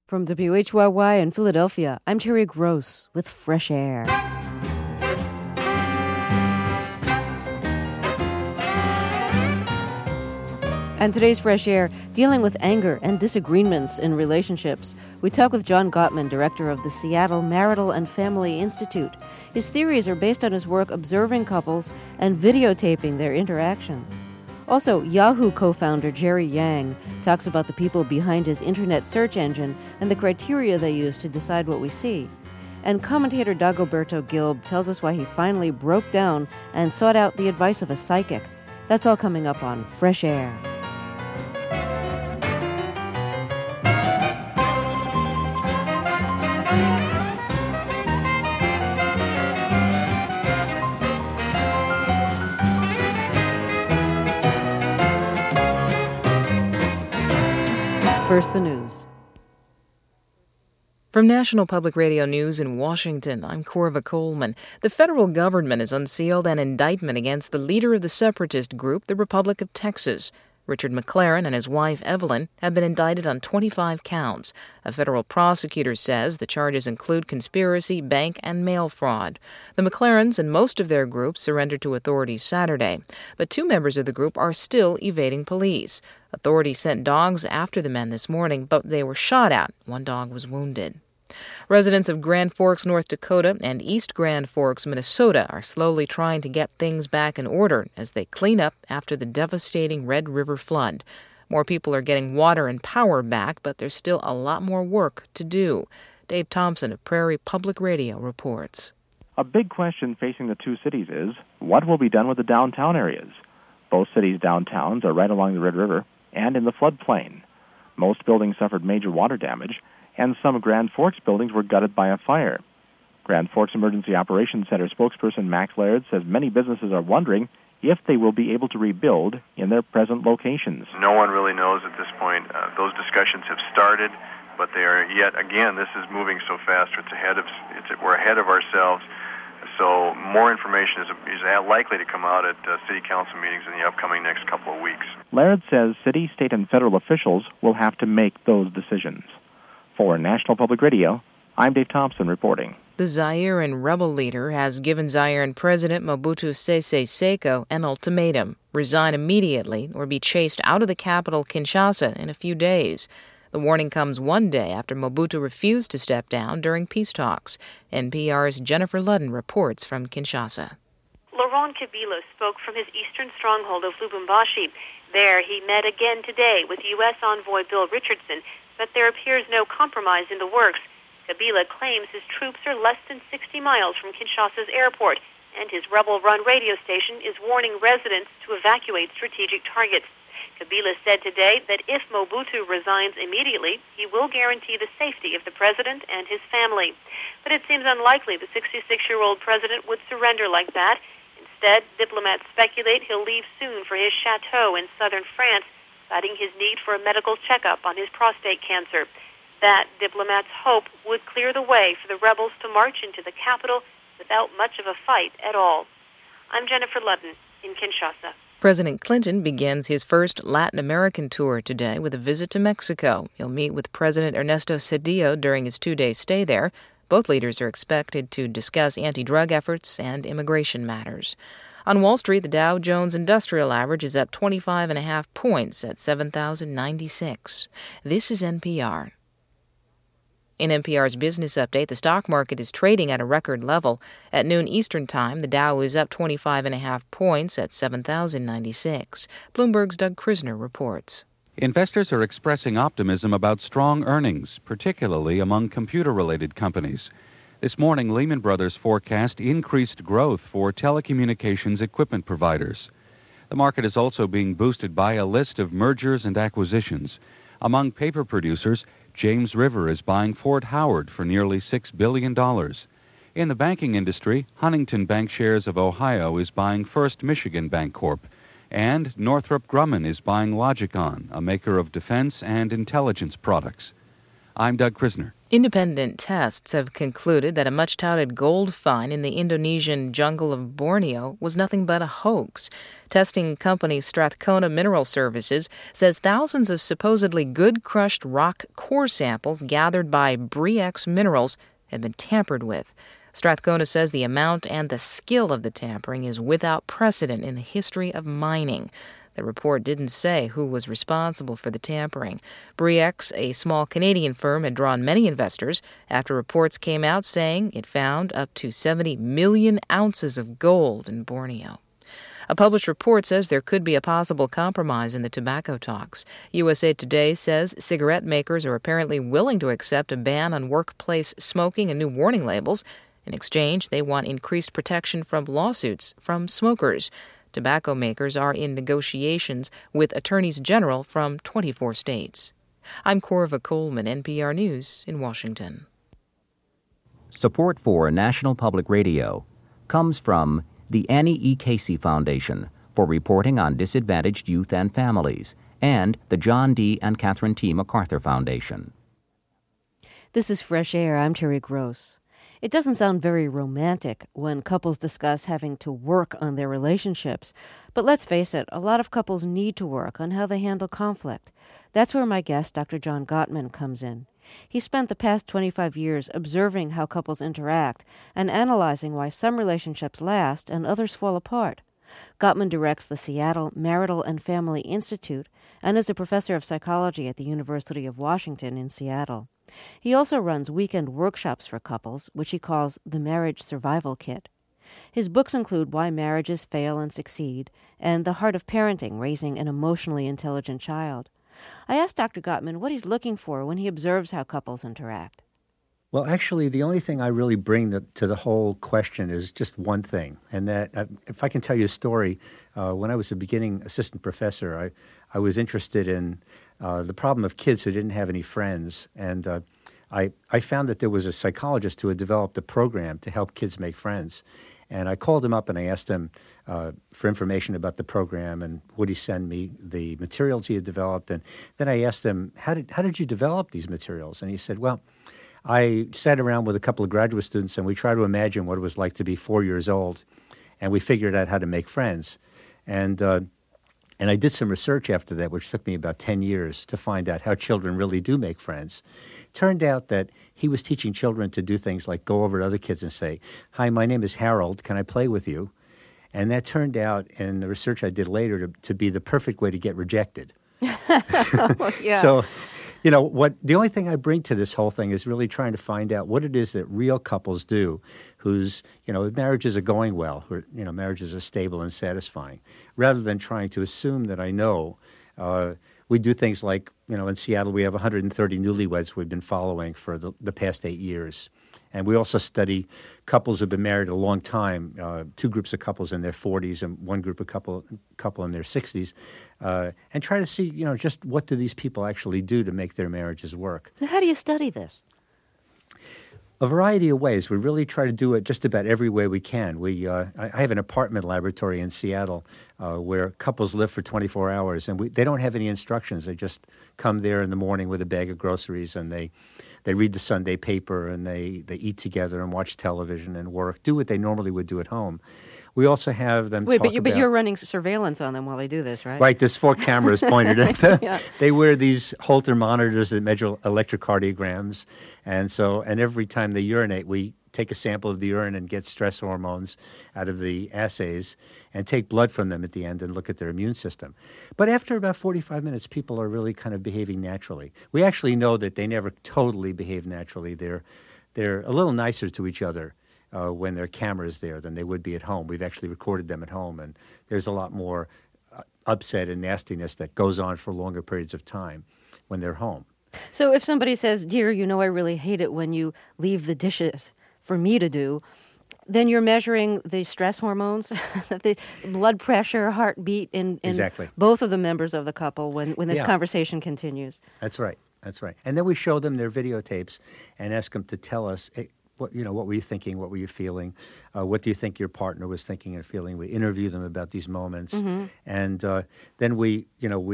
From WHYY in Philadelphia, I'm Terry Gross with Fresh Air. And today's Fresh Air, dealing with anger and disagreements in relationships. We talk with John Gottman, director of the Seattle Marital and Family Institute. His theories are based on his work observing couples and videotaping their interactions. Also, Yahoo co-founder Jerry Yang talks about the people behind his internet search engine and the criteria they use to decide what we see. And commentator Dagoberto Gilb tells us why he finally broke down and sought out the advice of a psychic. That's all coming up on Fresh Air. First, the news. From National Public Radio News in Washington, I'm Corva Coleman. The federal government has unsealed an indictment against the leader of the separatist group, the Republic of Texas. Richard McLaren and his wife, Evelyn, have been indicted on 25 counts. A federal prosecutor says the charges include conspiracy, bank, and mail fraud. The McLarens and most of their group surrendered to authorities Saturday, but 2 members of the group are still evading police. Authorities sent dogs after the men this morning, but they were shot at. 1 dog was wounded. Residents of Grand Forks, North Dakota, and East Grand Forks, Minnesota, are slowly trying to get things back in order as they clean up after the devastating Red River flood. More people are getting water and power back, but there's still a lot more work to do. Dave Thompson of Prairie Public Radio reports. A big question facing the 2 cities is, what will be done with the downtown areas? Both cities' downtowns are right along the Red River and in the floodplain. Most buildings suffered major water damage, and some Grand Forks buildings were gutted by a fire. Grand Forks Emergency Operations Center spokesperson Max Laird says many businesses are wondering if they will be able to rebuild in their present locations. No one really knows at this point. Those discussions have started, but they are yet again. This is moving so fast. We're ahead of ourselves. So more information is likely to come out at city council meetings in the upcoming next couple of weeks. Laird says city, state, and federal officials will have to make those decisions. For National Public Radio, I'm Dave Thompson reporting. The Zairean rebel leader has given Zairean President Mobutu Sese Seko an ultimatum: resign immediately or be chased out of the capital, Kinshasa, in a few days. The warning comes 1 day after Mobutu refused to step down during peace talks. NPR's Jennifer Ludden reports from Kinshasa. Laurent Kabila spoke from his eastern stronghold of Lubumbashi. There he met again today with U.S. envoy Bill Richardson, but there appears no compromise in the works. Kabila claims his troops are less than 60 miles from Kinshasa's airport, and his rebel-run radio station is warning residents to evacuate strategic targets. Kabila said today that if Mobutu resigns immediately, he will guarantee the safety of the president and his family. But it seems unlikely the 66-year-old president would surrender like that. Instead, diplomats speculate he'll leave soon for his chateau in southern France, citing his need for a medical checkup on his prostate cancer. That, diplomats hope, would clear the way for the rebels to march into the capital without much of a fight at all. I'm Jennifer Ludden in Kinshasa. President Clinton begins his first Latin American tour today with a visit to Mexico. He'll meet with President Ernesto Zedillo during his 2-day stay there. Both leaders are expected to discuss anti-drug efforts and immigration matters. On Wall Street, the Dow Jones Industrial Average is up 25.5 points at 7,096. This is NPR. In NPR's Business Update, the stock market is trading at a record level. At noon Eastern Time, the Dow is up 25.5 points at 7,096. Bloomberg's Doug Krisner reports. Investors are expressing optimism about strong earnings, particularly among computer-related companies. This morning, Lehman Brothers forecast increased growth for telecommunications equipment providers. The market is also being boosted by a list of mergers and acquisitions. Among paper producers, James River is buying Fort Howard for nearly $6 billion. In the banking industry, Huntington Bancshares of Ohio is buying First Michigan Bancorp, and Northrop Grumman is buying Logicon, a maker of defense and intelligence products. I'm Doug Krisner. Independent tests have concluded that a much-touted gold find in the Indonesian jungle of Borneo was nothing but a hoax. Testing company Strathcona Mineral Services says thousands of supposedly good crushed rock core samples gathered by Bre-X Minerals have been tampered with. Strathcona says the amount and the skill of the tampering is without precedent in the history of mining. The report didn't say who was responsible for the tampering. Bre-X, a small Canadian firm, had drawn many investors after reports came out saying it found up to 70 million ounces of gold in Borneo. A published report says there could be a possible compromise in the tobacco talks. USA Today says cigarette makers are apparently willing to accept a ban on workplace smoking and new warning labels. In exchange, they want increased protection from lawsuits from smokers. Tobacco makers are in negotiations with attorneys general from 24 states. I'm Corva Coleman, NPR News in Washington. Support for National Public Radio comes from the Annie E. Casey Foundation for reporting on disadvantaged youth and families, and the John D. and Catherine T. MacArthur Foundation. This is Fresh Air. I'm Terry Gross. It doesn't sound very romantic when couples discuss having to work on their relationships. But let's face it, a lot of couples need to work on how they handle conflict. That's where my guest, Dr. John Gottman, comes in. He spent the past 25 years observing how couples interact and analyzing why some relationships last and others fall apart. Gottman directs the Seattle Marital and Family Institute and is a professor of psychology at the University of Washington in Seattle. He also runs weekend workshops for couples, which he calls the Marriage Survival Kit. His books include Why Marriages Fail and Succeed and The Heart of Parenting, Raising an Emotionally Intelligent Child. I asked Dr. Gottman what he's looking for when he observes how couples interact. Well, actually, the only thing I really bring to the whole question is just one thing, and that if I can tell you a story, when I was a beginning assistant professor, I was interested in the problem of kids who didn't have any friends, and I found that there was a psychologist who had developed a program to help kids make friends. And I called him up and I asked him for information about the program and would he send me the materials he had developed. And then I asked him, how did you develop these materials? And he said, well, I sat around with a couple of graduate students and we tried to imagine what it was like to be 4 years old. And we figured out how to make friends. And I did some research after that, which took me about 10 years to find out how children really do make friends. Turned out that he was teaching children to do things like go over to other kids and say, hi, my name is Harold, can I play with you? And that turned out, in the research I did later, to be the perfect way to get rejected. Yeah. So, the only thing I bring to this whole thing is really trying to find out what it is that real couples do whose, marriages are going well, where, marriages are stable and satisfying, rather than trying to assume that I know. We do things like, in Seattle, we have 130 newlyweds we've been following for the past 8 years. And we also study couples who've been married a long time, two groups of couples in their 40s and one group of couple in their 60s, and try to see, just what do these people actually do to make their marriages work. Now, how do you study this? A variety of ways. We really try to do it just about every way we can. I have an apartment laboratory in Seattle where couples live for 24 hours, and they don't have any instructions. They just come there in the morning with a bag of groceries, and they read the Sunday paper, and they eat together and watch television and work, do what they normally would do at home. We also have them but you're running surveillance on them while they do this, right? Right, there's 4 cameras pointed at them. Yeah. They wear these Holter monitors that measure electrocardiograms, and every time they urinate, we take a sample of the urine and get stress hormones out of the assays and take blood from them at the end and look at their immune system. But after about 45 minutes, people are really kind of behaving naturally. We actually know that they never totally behave naturally. They're a little nicer to each other when there are cameras there than they would be at home. We've actually recorded them at home, and there's a lot more upset and nastiness that goes on for longer periods of time when they're home. So if somebody says, dear, I really hate it when you leave the dishes for me to do, then you're measuring the stress hormones, the blood pressure, heartbeat in Exactly. both of the members of the couple when this conversation continues. That's right. And then we show them their videotapes and ask them to tell us, hey, what were you thinking? What were you feeling? What do you think your partner was thinking and feeling? We interview them about these moments, and then we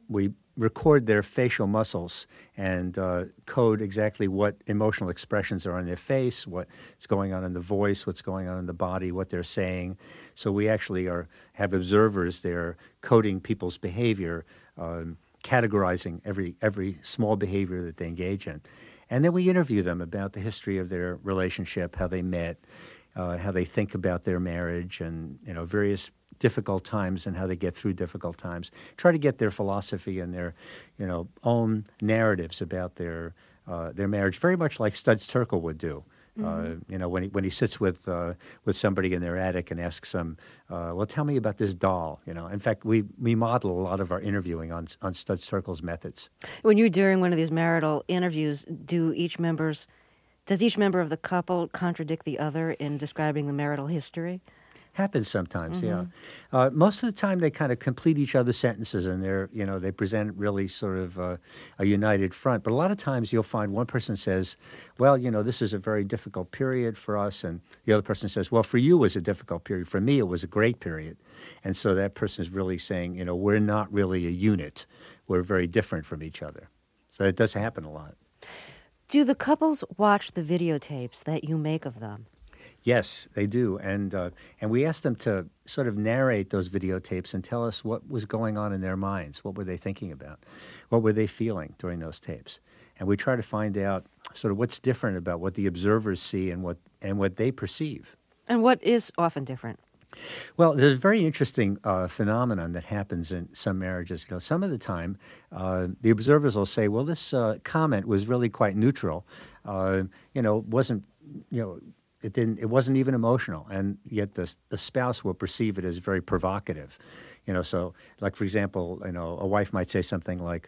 we record their facial muscles and code exactly what emotional expressions are on their face, what's going on in the voice, what's going on in the body, what they're saying. So we actually have observers there coding people's behavior, categorizing every small behavior that they engage in. And then we interview them about the history of their relationship, how they met, how they think about their marriage, and various difficult times and how they get through difficult times. Try to get their philosophy and their own narratives about their marriage, very much like Studs Terkel would do. When he sits with somebody in their attic and asks them, well, tell me about this doll. In fact, we model a lot of our interviewing on Studs Terkel's methods. When you're doing one of these marital interviews, does each member of the couple contradict the other in describing the marital history? Happens sometimes, yeah. Most of the time, they kind of complete each other's sentences, and they present really sort of a united front. But a lot of times, you'll find one person says, "Well, this is a very difficult period for us," and the other person says, "Well, for you, it was a difficult period. For me, it was a great period." And so that person is really saying, we're not really a unit. We're very different from each other. So it does happen a lot. Do the couples watch the videotapes that you make of them? Yes, they do, and we asked them to sort of narrate those videotapes and tell us what was going on in their minds. What were they thinking about? What were they feeling during those tapes? And we try to find out sort of what's different about what the observers see and what they perceive. And what is often different? Well, there's a very interesting phenomenon that happens in some marriages. Some of the time, the observers will say, "Well, this comment was really quite neutral. Wasn't It wasn't even emotional, and yet the spouse will perceive it as very provocative. So, like, for example, a wife might say something like,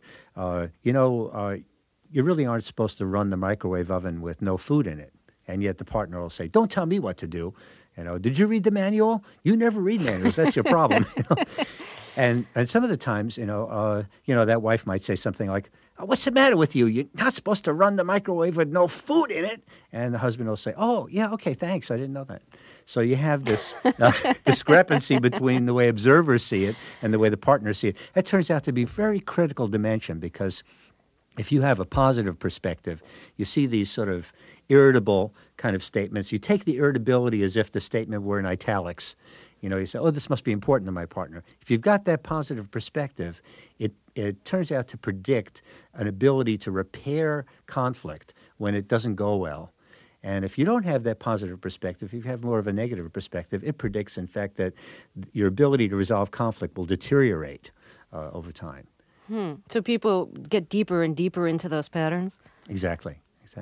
you really aren't supposed to run the microwave oven with no food in it. And yet the partner will say, "Don't tell me what to do. Did you read the manual? You never read manuals. That's your problem." And some of the times, that wife might say something like, "What's the matter with you? You're not supposed to run the microwave with no food in it." And the husband will say, "Oh, yeah, okay, thanks. I didn't know that." So you have this discrepancy between the way observers see it and the way the partners see it. That turns out to be a very critical dimension, because if you have a positive perspective, you see these sort of irritable kind of statements. You take the irritability as if the statement were in italics. You say, "Oh, this must be important to my partner." If you've got that positive perspective, it turns out to predict an ability to repair conflict when it doesn't go well. And if you don't have that positive perspective, if you have more of a negative perspective, it predicts, in fact, that your ability to resolve conflict will deteriorate over time. So people get deeper and deeper into those patterns? Exactly.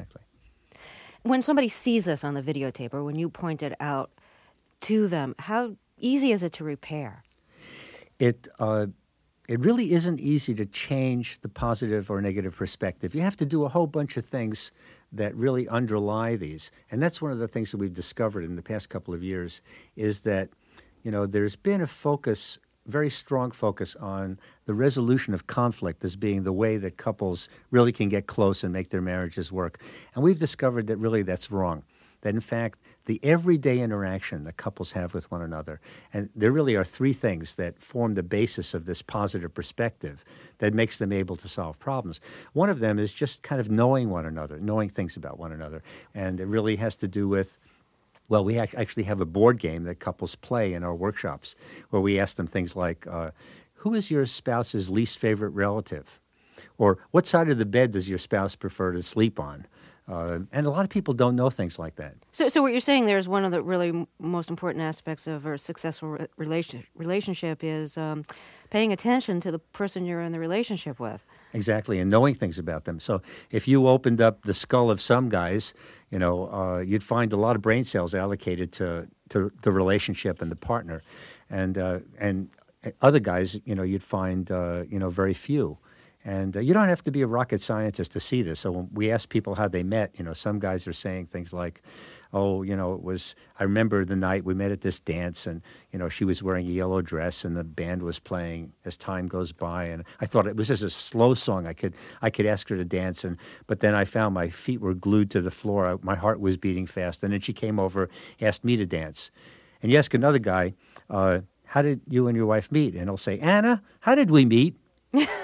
When somebody sees this on the videotape, or when you point it out to them, how easy is it to repair? It really isn't easy to change the positive or negative perspective. You have to do a whole bunch of things that really underlie these. And that's one of the things that we've discovered in the past couple of years, is that, there's been a very strong focus on the resolution of conflict as being the way that couples really can get close and make their marriages work. And we've discovered that really that's wrong. That, in fact, the everyday interaction that couples have with one another, and there really are three things that form the basis of this positive perspective that makes them able to solve problems. One of them is just kind of knowing one another, knowing things about one another. And it really has to do with, well, we actually have a board game that couples play in our workshops, where we ask them things like, who is your spouse's least favorite relative? Or what side of the bed does your spouse prefer to sleep on? And a lot of people don't know things like that. So what you're saying there is one of the really most important aspects of a successful relationship is paying attention to the person you're in the relationship with. Exactly, and knowing things about them. So if you opened up the skull of some guys, you'd find a lot of brain cells allocated to the relationship and the partner. And other guys, you'd find, very few. And you don't have to be a rocket scientist to see this. So when we ask people how they met, some guys are saying things like, "Oh, I remember the night we met at this dance, and, she was wearing a yellow dress and the band was playing as time goes by. And I thought it was just a slow song. I could ask her to dance. But then I found my feet were glued to the floor. My heart was beating fast. And then she came over, asked me to dance." And you ask another guy, "How did you and your wife meet?" And he'll say, "Anna, how did we meet?"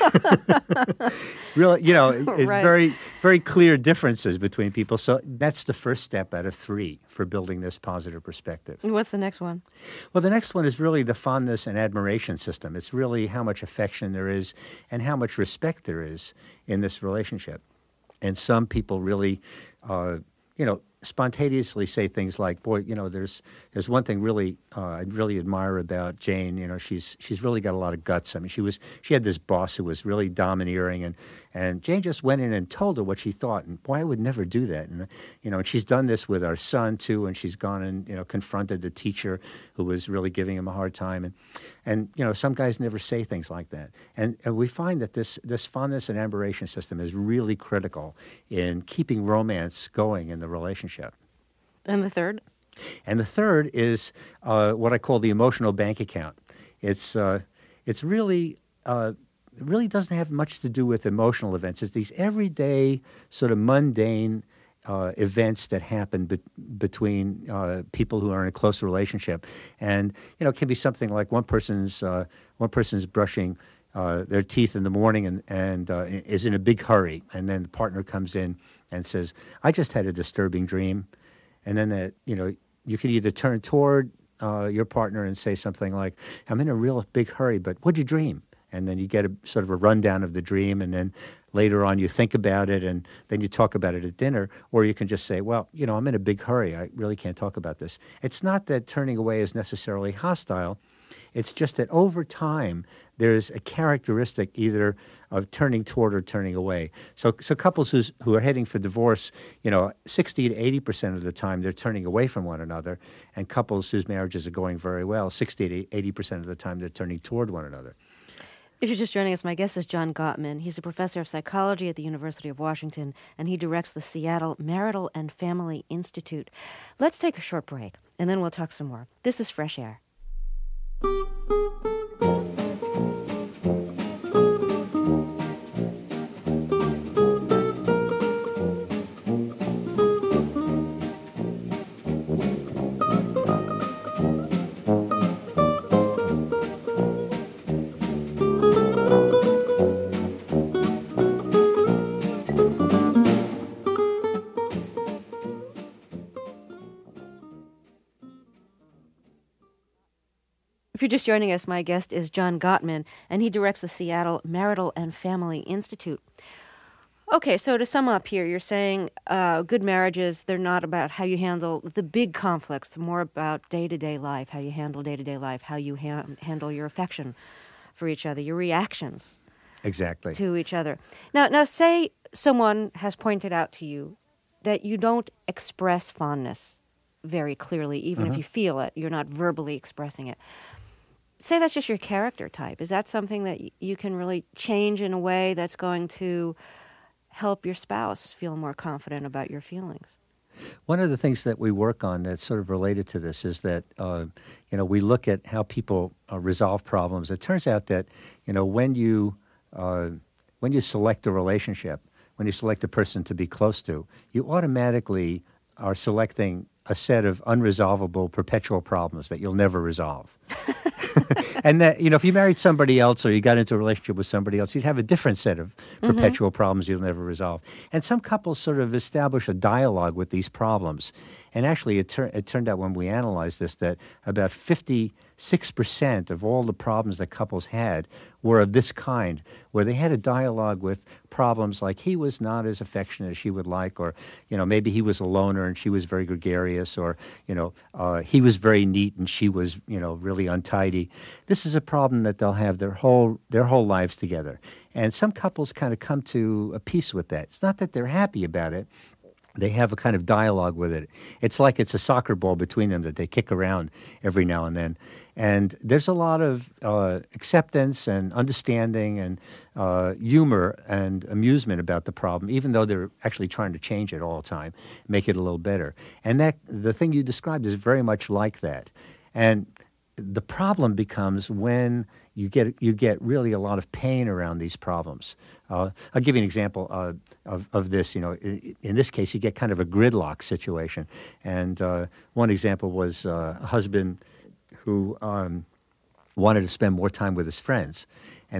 Really, it's Right. very, very clear differences between people. So that's the first step out of 3 for building this positive perspective. What's the next one? Well, the next one is really the fondness and admiration system. It's really how much affection there is and how much respect there is in this relationship. And some people really, spontaneously say things like, "Boy, there's one thing really I really admire about Jane. She's really got a lot of guts. I mean, she had this boss who was really domineering, and Jane just went in and told her what she thought. And boy, I would never do that. And and she's done this with our son too. And she's gone and confronted the teacher who was really giving him a hard time. And some guys never say things like that. And we find that this fondness and admiration system is really critical in keeping romance going in the relationship. And the third? And the third is what I call the emotional bank account. It's really it really doesn't have much to do with emotional events. It's these everyday sort of mundane events that happen between people who are in a close relationship, and it can be something like one person's brushing their teeth in the morning and is in a big hurry, and then the partner comes in and says, "I just had a disturbing dream." And then you can either turn toward your partner and say something like, "I'm in a real big hurry, but what'd you dream?" And then you get a sort of a rundown of the dream, and then later on you think about it, and then you talk about it at dinner. Or you can just say, "Well, I'm in a big hurry. I really can't talk about this." It's not that turning away is necessarily hostile. It's just that over time, there's a characteristic either of turning toward or turning away. So couples who are heading for divorce, 60 to 80% of the time they're turning away from one another, and couples whose marriages are going very well, 60 to 80% of the time they're turning toward one another. If you're just joining us, my guest is John Gottman. He's a professor of psychology at the University of Washington, and he directs the Seattle Marital and Family Institute. Let's take a short break, and then we'll talk some more. This is Fresh Air. If you're just joining us, my guest is John Gottman, and he directs the Seattle Marital and Family Institute. Okay, so to sum up here, you're saying good marriages, they're not about how you handle the big conflicts, they're more about day-to-day life, how you handle day-to-day life, how you handle your affection for each other, your reactions Exactly. to each other. Now, say someone has pointed out to you that you don't express fondness very clearly, even if you feel it, you're not verbally expressing it. Say that's just your character type. Is that something that you can really change in a way that's going to help your spouse feel more confident about your feelings? One of the things that we work on that's sort of related to this is that, we look at how people resolve problems. It turns out that, when you select a relationship, when you select a person to be close to, you automatically are selecting a set of unresolvable perpetual problems that you'll never resolve. And that, if you married somebody else or you got into a relationship with somebody else, you'd have a different set of perpetual problems you'll never resolve. And some couples sort of establish a dialogue with these problems. And actually, it turned out when we analyzed this that about 56% of all the problems that couples had were of this kind, where they had a dialogue with problems like he was not as affectionate as she would like, or, maybe he was a loner and she was very gregarious, or, he was very neat and she was, really untidy. This is a problem that they'll have their whole lives together. And some couples kind of come to a peace with that. It's not that they're happy about it. They have a kind of dialogue with it. It's like it's a soccer ball between them that they kick around every now and then. And there's a lot of acceptance and understanding and humor and amusement about the problem, even though they're actually trying to change it all the time, make it a little better. And that the thing you described is very much like that. And the problem becomes when you get really a lot of pain around these problems. I'll give you an example of this. In this case, you get kind of a gridlock situation. And one example was a husband who wanted to spend more time with his friends. And his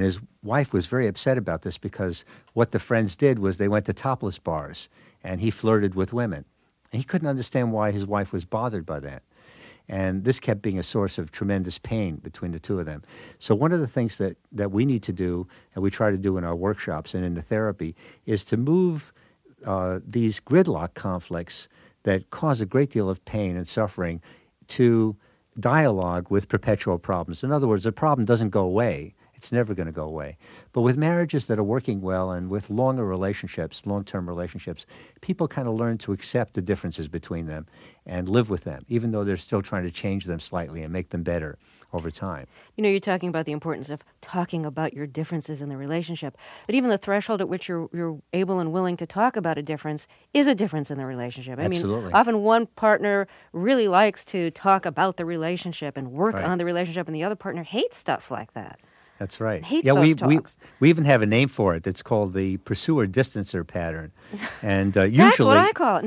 wife was very upset about this because what the friends did was they went to topless bars, and he flirted with women. And he couldn't understand why his wife was bothered by that. And this kept being a source of tremendous pain between the two of them. So one of the things that we need to do, and we try to do in our workshops and in the therapy, is to move these gridlock conflicts that cause a great deal of pain and suffering to dialogue with perpetual problems. In other words, the problem doesn't go away. It's never going to go away. But with marriages that are working well and with longer relationships, long-term relationships, people kind of learn to accept the differences between them and live with them, even though they're still trying to change them slightly and make them better over time. You know, you're talking about the importance of talking about your differences in the relationship, but even the threshold at which you're able and willing to talk about a difference is a difference in the relationship. Absolutely. I mean, often one partner really likes to talk about the relationship and work on the relationship, and the other partner hates stuff like that. That's right. Hates those talks. We even have a name for it. It's called the pursuer-distancer pattern. And usually, that's what I call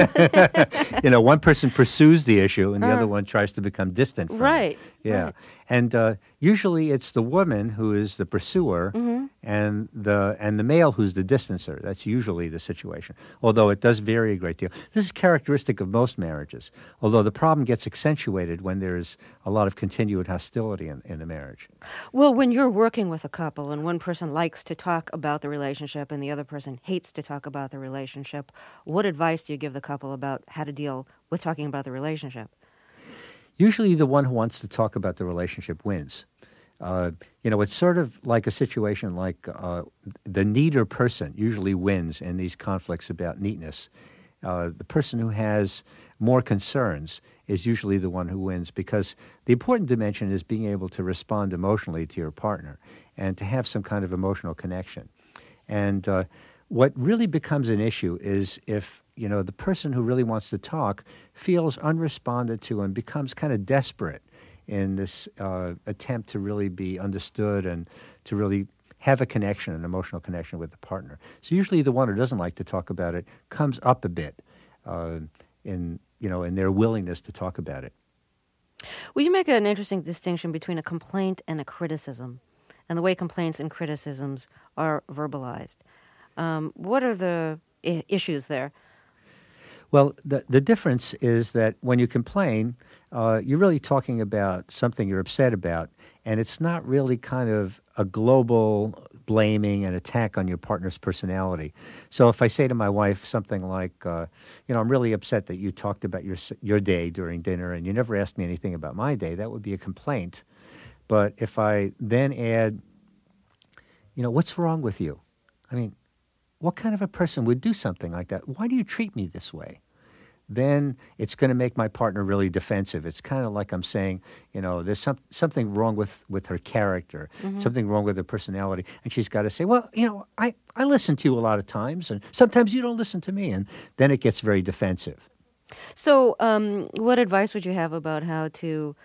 it. No, one person pursues the issue and the other one tries to become distant from it. Yeah. Right. And usually it's the woman who is the pursuer and the male who's the distancer. That's usually the situation, although it does vary a great deal. This is characteristic of most marriages, although the problem gets accentuated when there's a lot of continued hostility in the marriage. Well, when you're working with a couple and one person likes to talk about the relationship and the other person hates to talk about the relationship, what advice do you give the couple about how to deal with talking about the relationship? Usually the one who wants to talk about the relationship wins. It's sort of like a situation like the neater person usually wins in these conflicts about neatness. The person who has more concerns is usually the one who wins, because the important dimension is being able to respond emotionally to your partner and to have some kind of emotional connection. And what really becomes an issue is if the person who really wants to talk feels unresponded to and becomes kind of desperate in this attempt to really be understood and to really have a connection, an emotional connection with the partner. So usually the one who doesn't like to talk about it comes up a bit in their willingness to talk about it. Well, you make an interesting distinction between a complaint and a criticism, and the way complaints and criticisms are verbalized. What are the issues there? Well, the difference is that when you complain, you're really talking about something you're upset about, and it's not really kind of a global blaming and attack on your partner's personality. So if I say to my wife something like, I'm really upset that you talked about your day during dinner and you never asked me anything about my day, that would be a complaint. But if I then add, what's wrong with you? I mean, what kind of a person would do something like that? Why do you treat me this way? Then it's going to make my partner really defensive. It's kind of like I'm saying, there's something wrong with her character, something wrong with her personality. And she's got to say, well, I listen to you a lot of times, and sometimes you don't listen to me. And then it gets very defensive. So what advice would you have about how to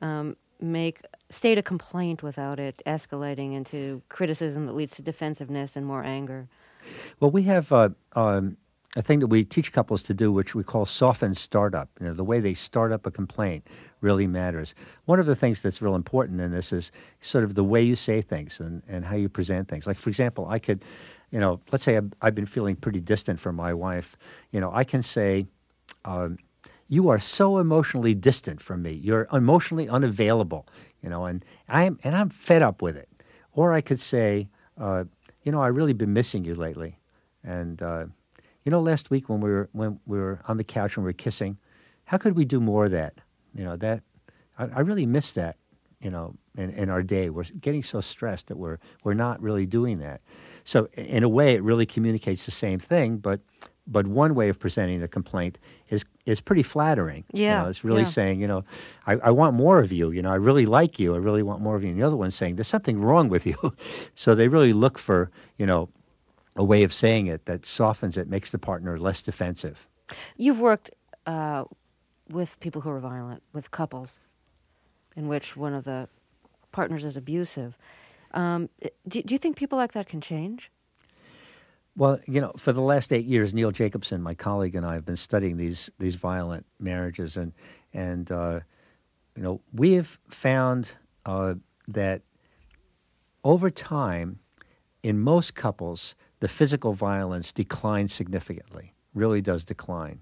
state a complaint without it escalating into criticism that leads to defensiveness and more anger? Well, we have a thing that we teach couples to do, which we call softened startup. The way they start up a complaint really matters. One of the things that's real important in this is sort of the way you say things and how you present things. Like, for example, I could, let's say I've been feeling pretty distant from my wife. I can say, you are so emotionally distant from me. You're emotionally unavailable, and I'm fed up with it. Or I could say, I've really been missing you lately. And, last week when we were on the couch and we were kissing, how could we do more of that? I really miss that, in our day. We're getting so stressed that we're not really doing that. So in a way, it really communicates the same thing, but one way of presenting the complaint is pretty flattering. Yeah. It's really saying, I want more of you. I really like you. I really want more of you. And the other one's saying, there's something wrong with you. So they really look for, a way of saying it that softens it, makes the partner less defensive. You've worked with people who are violent, with couples in which one of the partners is abusive. Do you think people like that can change? Well, for the last 8 years, Neil Jacobson, my colleague, and I have been studying these violent marriages, and we have found that over time, in most couples, the physical violence declines significantly, really does decline.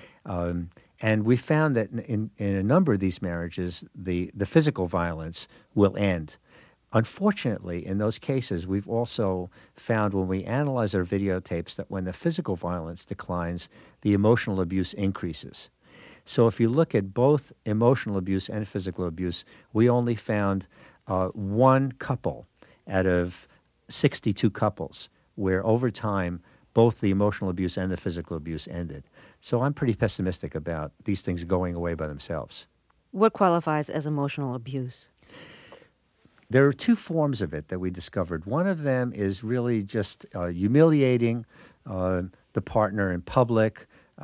And we found that in a number of these marriages, the physical violence will end. Unfortunately, in those cases, we've also found when we analyze our videotapes that when the physical violence declines, the emotional abuse increases. So if you look at both emotional abuse and physical abuse, we only found one couple out of 62 couples where over time both the emotional abuse and the physical abuse ended. So I'm pretty pessimistic about these things going away by themselves. What qualifies as emotional abuse? There are two forms of it that we discovered. One of them is really just humiliating the partner in public,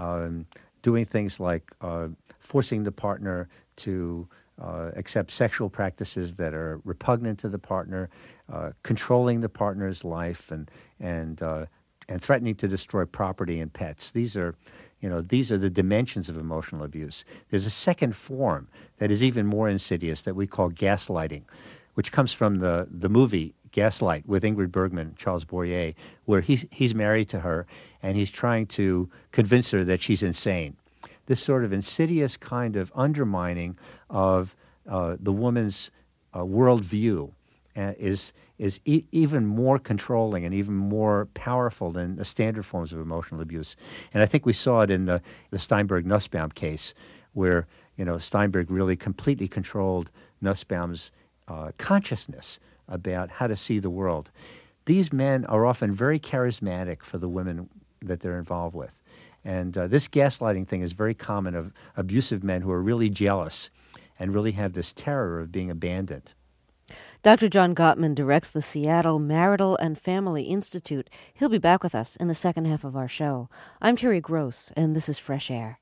doing things like forcing the partner to accept sexual practices that are repugnant to the partner, controlling the partner's life, and threatening to destroy property and pets. These are the dimensions of emotional abuse. There's a second form that is even more insidious that we call gaslighting, which comes from the movie Gaslight with Ingrid Bergman, Charles Boyer, where he's married to her and he's trying to convince her that she's insane. This sort of insidious kind of undermining of the woman's worldview is even more controlling and even more powerful than the standard forms of emotional abuse. And I think we saw it in the Steinberg-Nussbaum case, where Steinberg really completely controlled Nussbaum's consciousness about how to see the world. These men are often very charismatic for the women that they're involved with. And this gaslighting thing is very common of abusive men who are really jealous and really have this terror of being abandoned. Dr. John Gottman directs the Seattle Marital and Family Institute. He'll be back with us in the second half of our show. I'm Terry Gross, and this is Fresh Air.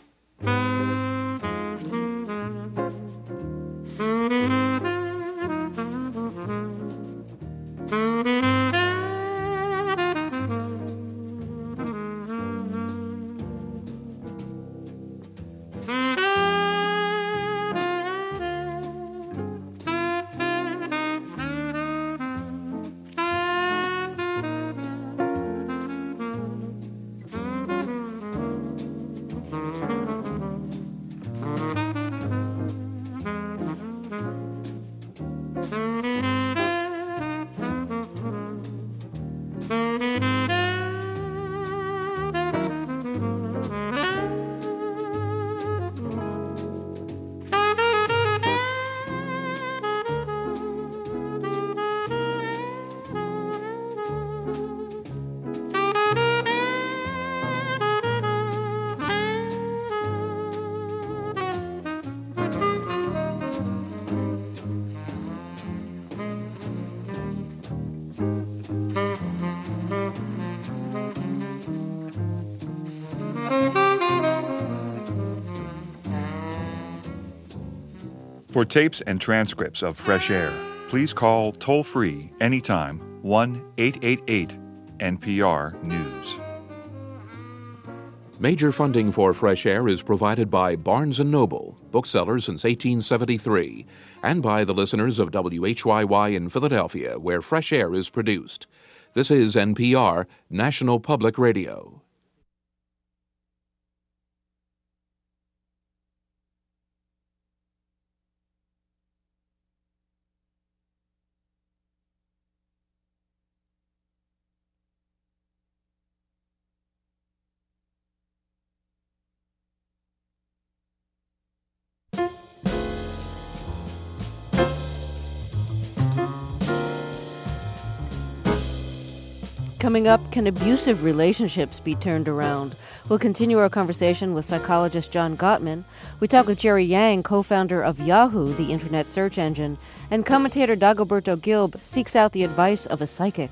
For tapes and transcripts of Fresh Air, please call toll-free anytime 1-888-NPR-NEWS. Major funding for Fresh Air is provided by Barnes & Noble, bookseller since 1873, and by the listeners of WHYY in Philadelphia, where Fresh Air is produced. This is NPR, National Public Radio. Coming up, can abusive relationships be turned around? We'll continue our conversation with psychologist John Gottman. We talk with Jerry Yang, co-founder of Yahoo, the internet search engine, and commentator Dagoberto Gilb seeks out the advice of a psychic.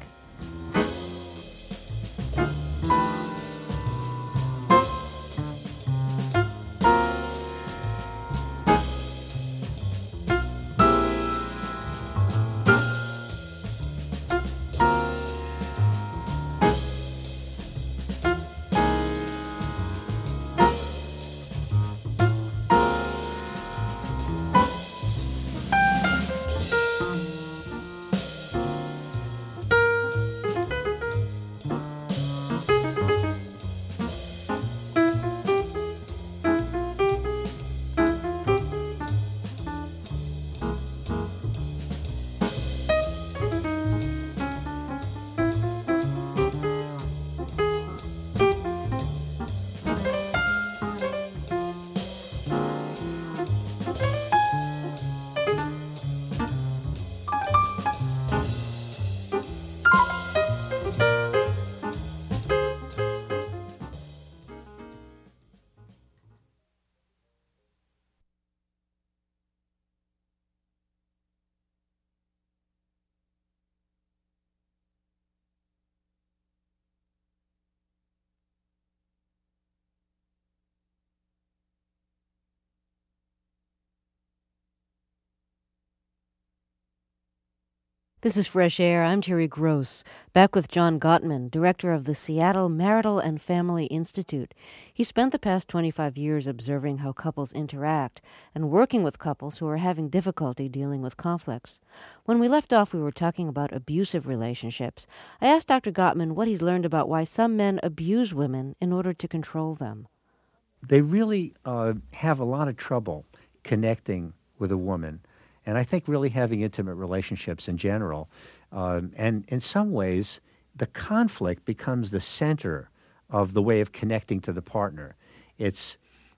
This is Fresh Air. I'm Terry Gross, back with John Gottman, director of the Seattle Marital and Family Institute. He spent the past 25 years observing how couples interact and working with couples who are having difficulty dealing with conflicts. When we left off, we were talking about abusive relationships. I asked Dr. Gottman what he's learned about why some men abuse women in order to control them. They really have a lot of trouble connecting with a woman. And I think really having intimate relationships in general. And in some ways, the conflict becomes the center of the way of connecting to the partner. It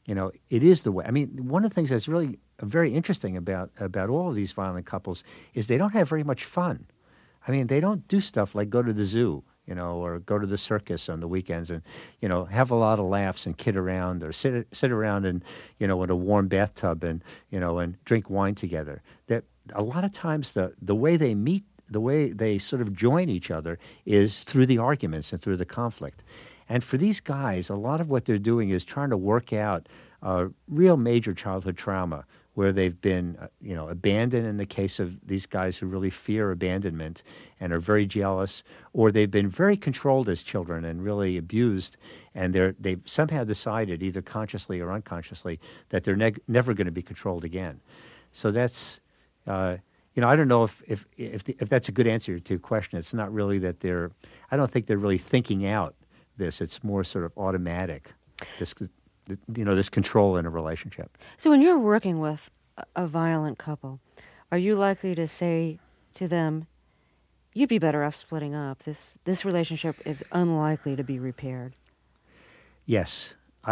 is the way. I mean, one of the things that's really very interesting about all of these violent couples is they don't have very much fun. I mean, they don't do stuff like go to the zoo, or go to the circus on the weekends and, have a lot of laughs and kid around or sit around and, in a warm bathtub and, and drink wine together. That a lot of times the way they meet, the way they sort of join each other is through the arguments and through the conflict. And for these guys, a lot of what they're doing is trying to work out real major childhood trauma where they've been, abandoned in the case of these guys who really fear abandonment and are very jealous, or they've been very controlled as children and really abused, and they've somehow decided, either consciously or unconsciously, that they're never going to be controlled again. So that's, I don't know if that's a good answer to your question. It's not really that I don't think they're really thinking out this. It's more sort of automatic. This control in a relationship. So when you're working with a violent couple, are you likely to say to them, you'd be better off splitting up? This relationship is unlikely to be repaired. Yes.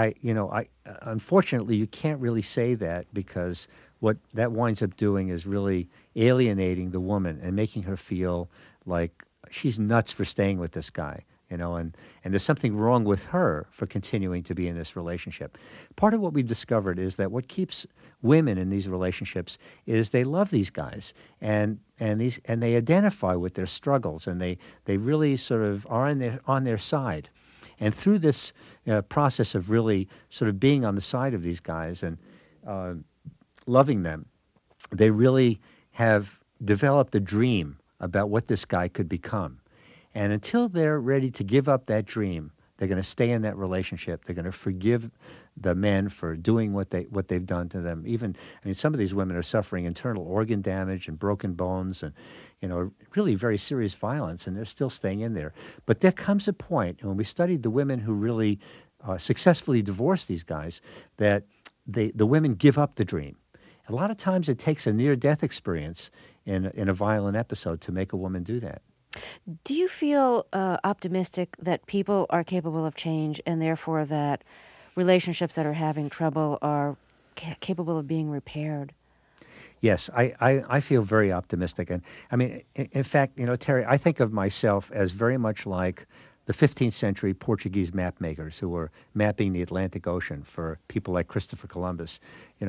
Unfortunately, you can't really say that because what that winds up doing is really alienating the woman and making her feel like she's nuts for staying with this guy. And there's something wrong with her for continuing to be in this relationship. Part of what we've discovered is that what keeps women in these relationships is they love these guys and they identify with their struggles and they really sort of are on their side. And through this process of really sort of being on the side of these guys and loving them, they really have developed a dream about what this guy could become. And until they're ready to give up that dream, they're going to stay in that relationship. They're going to forgive the men for doing what they've done to them. Some of these women are suffering internal organ damage and broken bones and, really very serious violence, and they're still staying in there. But there comes a point, and when we studied the women who really successfully divorced these guys, that the women give up the dream. A lot of times it takes a near-death experience in a violent episode to make a woman do that. Do you feel optimistic that people are capable of change and therefore that relationships that are having trouble are capable of being repaired? Yes, I feel very optimistic. And in fact, Terry, I think of myself as very much like the 15th century Portuguese map makers who were mapping the Atlantic Ocean for people like Christopher Columbus.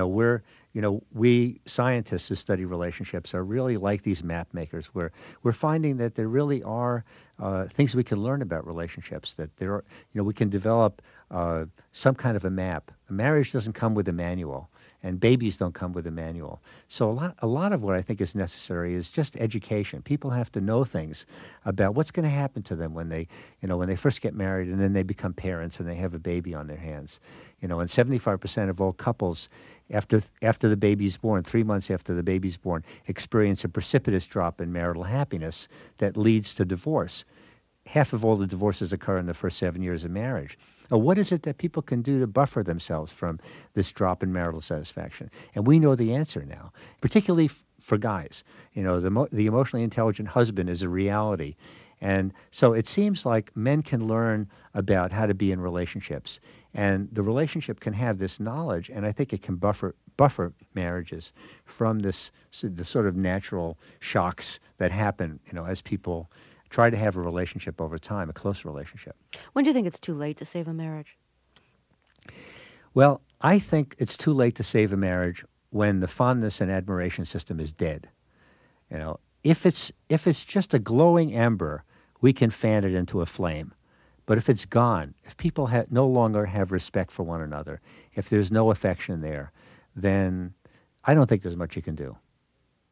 We scientists who study relationships are really like these map makers, where we're finding that there really are things we can learn about relationships, that we can develop some kind of a map. A marriage doesn't come with a manual, and babies don't come with a manual. So a lot of what I think is necessary is just education. People have to know things about what's going to happen to them when they first get married and then they become parents and they have a baby on their hands. And 75% of all couples after the baby's born, 3 months after the baby's born, experience a precipitous drop in marital happiness that leads to divorce. Half of all the divorces occur in the first 7 years of marriage. Now, what is it that people can do to buffer themselves from this drop in marital satisfaction? And we know the answer now, particularly for guys. The emotionally intelligent husband is a reality. And so it seems like men can learn about how to be in relationships. And the relationship can have this knowledge, and I think it can buffer marriages from the sort of natural shocks that happen, as people try to have a relationship over time, a close relationship. When do you think it's too late to save a marriage? Well, I think it's too late to save a marriage when the fondness and admiration system is dead. If it's just a glowing ember, we can fan it into a flame. But if it's gone, if people no longer have respect for one another, if there's no affection there, then I don't think there's much you can do.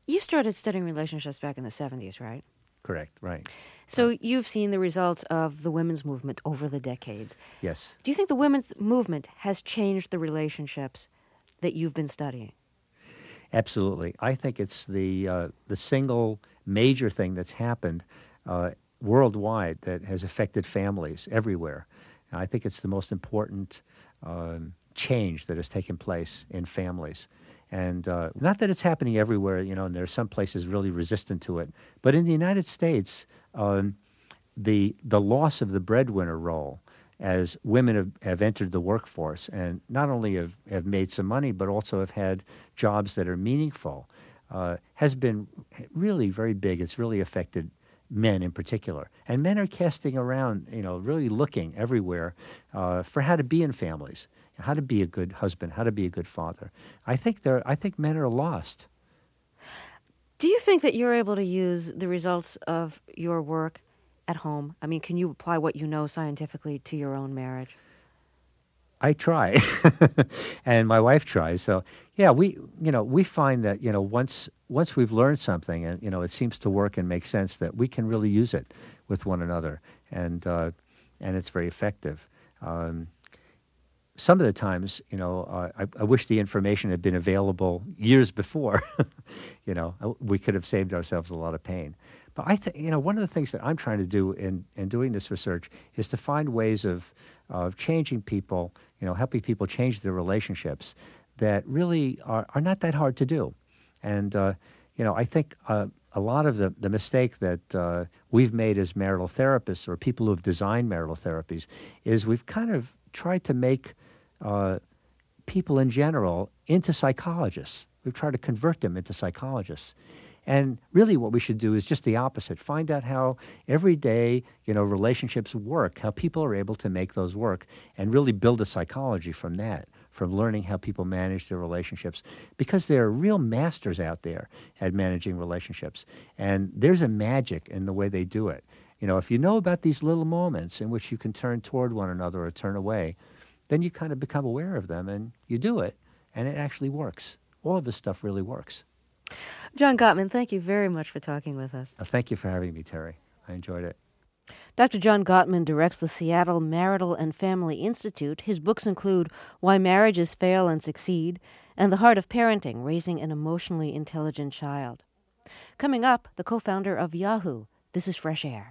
You started studying relationships back in the 70s, right? Correct, right. So you've seen the results of the women's movement over the decades. Yes. Do you think the women's movement has changed the relationships that you've been studying? Absolutely. I think it's the single major thing that's happened worldwide that has affected families everywhere. And I think it's the most important change that has taken place in families. And not that it's happening everywhere, and there are some places really resistant to it. But in the United States, the loss of the breadwinner role as women have entered the workforce and not only have made some money, but also have had jobs that are meaningful, has been really very big. It's really affected men in particular. And men are casting around, really looking everywhere for how to be in families, how to be a good husband, how to be a good father. I think men are lost. Do you think that you're able to use the results of your work at home? I mean, can you apply what you know scientifically to your own marriage? I try, and my wife tries. So, yeah, we find that, once we've learned something and, it seems to work and make sense, that we can really use it with one another, and it's very effective. Some of the times, I wish the information had been available years before. We could have saved ourselves a lot of pain. But I think, one of the things that I'm trying to do in doing this research is to find ways of changing people, helping people change their relationships that really are not that hard to do. And, I think a lot of the mistake that we've made as marital therapists or people who have designed marital therapies is we've kind of tried to make people in general into psychologists. We've tried to convert them into psychologists. And really what we should do is just the opposite. Find out how every day, relationships work, how people are able to make those work, and really build a psychology from that, from learning how people manage their relationships. Because there are real masters out there at managing relationships. And there's a magic in the way they do it. If you know about these little moments in which you can turn toward one another or turn away, then you kind of become aware of them and you do it, and it actually works. All of this stuff really works. John Gottman, thank you very much for talking with us. Thank you for having me, Terry. I enjoyed it. Dr. John Gottman directs the Seattle Marital and Family Institute. His books include Why Marriages Fail and Succeed and The Heart of Parenting, Raising an Emotionally Intelligent Child. Coming up, the co-founder of Yahoo. This is Fresh Air.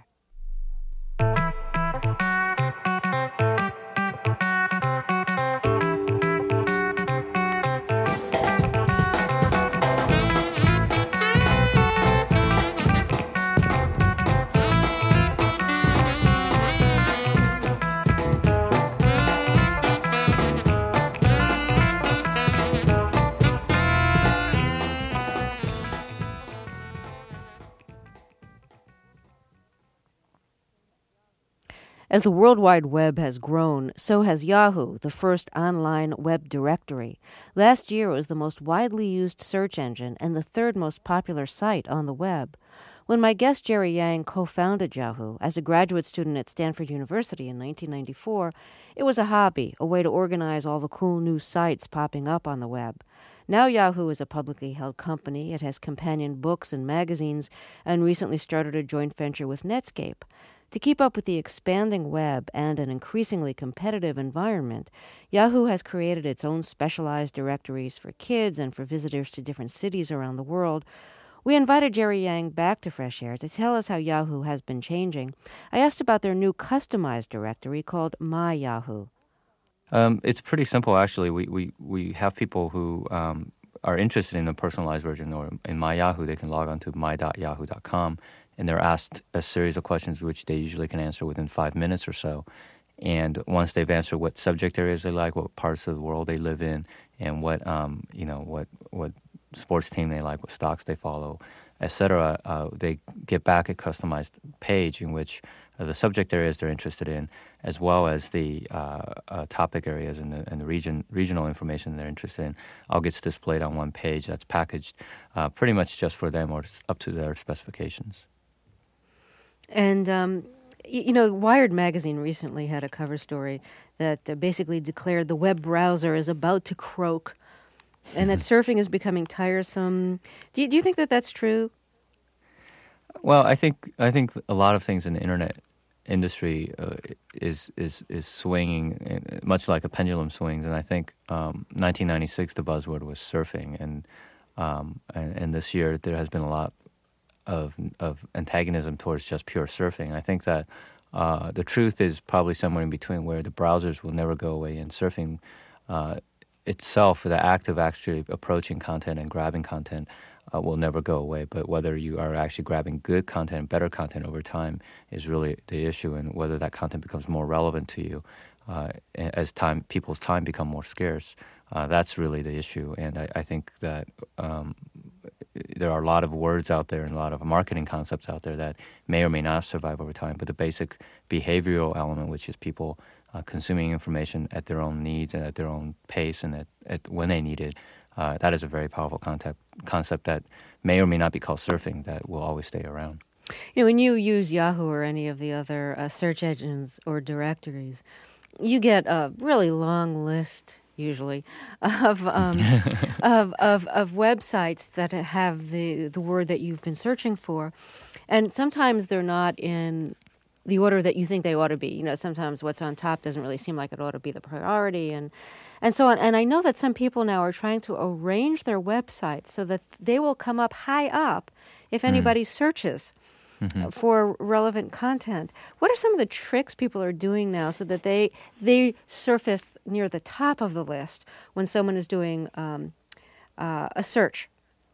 As the World Wide Web has grown, so has Yahoo, the first online web directory. Last year, it was the most widely used search engine and the third most popular site on the web. When my guest Jerry Yang co-founded Yahoo as a graduate student at Stanford University in 1994, it was a hobby, a way to organize all the cool new sites popping up on the web. Now Yahoo is a publicly held company. It has companion books and magazines and recently started a joint venture with Netscape. To keep up with the expanding web and an increasingly competitive environment, Yahoo has created its own specialized directories for kids and for visitors to different cities around the world. We invited Jerry Yang back to Fresh Air to tell us how Yahoo has been changing. I asked about their new customized directory called My Yahoo. It's pretty simple, actually. We have people who are interested in a personalized version, or in My Yahoo, they can log on to my.yahoo.com. And they're asked a series of questions which they usually can answer within 5 minutes or so. And once they've answered what subject areas they like, what parts of the world they live in, and what sports team they like, what stocks they follow, etc., they get back a customized page in which the subject areas they're interested in, as well as the topic areas and the regional information they're interested in, all gets displayed on one page that's packaged pretty much just for them or up to their specifications. And, Wired magazine recently had a cover story that basically declared the web browser is about to croak. and that surfing is becoming tiresome. Do you think that that's true? Well, I think a lot of things in the internet industry is swinging much like a pendulum swings, and I think 1996 the buzzword was surfing, and this year there has been a lot of antagonism towards just pure surfing. I think that the truth is probably somewhere in between, where the browsers will never go away, and surfing itself, the act of actually approaching content and grabbing content, will never go away. But whether you are actually grabbing good content, better content over time is really the issue, and whether that content becomes more relevant to you as people's time become more scarce. That's really the issue. And I think that there are a lot of words out there and a lot of marketing concepts out there that may or may not survive over time. But the basic behavioral element, which is people consuming information at their own needs and at their own pace and at when they need it, that is a very powerful concept that may or may not be called surfing, that will always stay around. When you use Yahoo or any of the other search engines or directories, you get a really long list, usually, of websites that have the word that you've been searching for, and sometimes they're not in the order that you think they ought to be. Sometimes what's on top doesn't really seem like it ought to be the priority, and so on. And I know that some people now are trying to arrange their websites so that they will come up high up if anybody searches for relevant content. What are some of the tricks people are doing now so that they surface near the top of the list when someone is doing a search?